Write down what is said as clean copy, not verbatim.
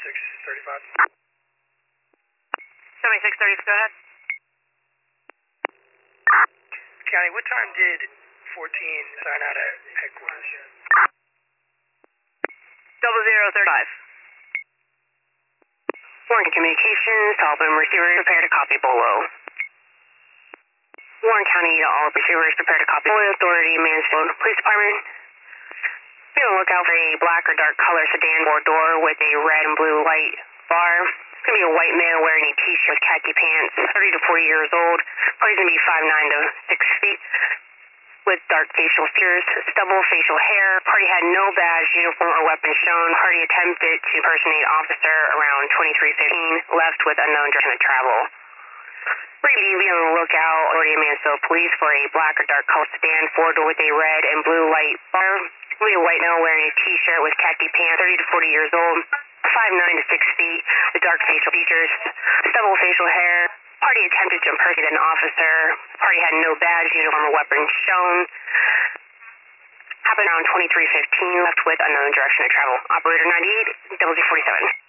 7635. 7630, go ahead. County, what time did 14 sign out at headquarters? 0035. Warren Communications, to all boom receivers, prepare to copy below. Warren County, to all receivers, prepare to copy below. Authority, Mansfield Police Department. Be on the lookout for a black or dark color sedan or door with a red and blue light bar. It's going to be a white male wearing a t-shirt with khaki pants, 30 to 40 years old. Probably going to be 5'9" to 6 feet. With dark facial features, stubble facial hair. Party had no badge, uniform, or weapon shown. Party attempted to impersonate officer around 23:15, left with unknown direction of travel. Be on the lookout, Authority of Mansfield Police, for a black or dark color sedan, four-door with a red and blue light bar. Be a white male wearing a t-shirt with khaki pants, 30 to 40 years old, 5'9" to 6 feet, with dark facial features, stubble facial hair. Party attempted to impersonate an officer. Party had no badge, uniform, or weapon shown. Happened around 23:15, left with unknown direction of travel. Operator 98, 0047.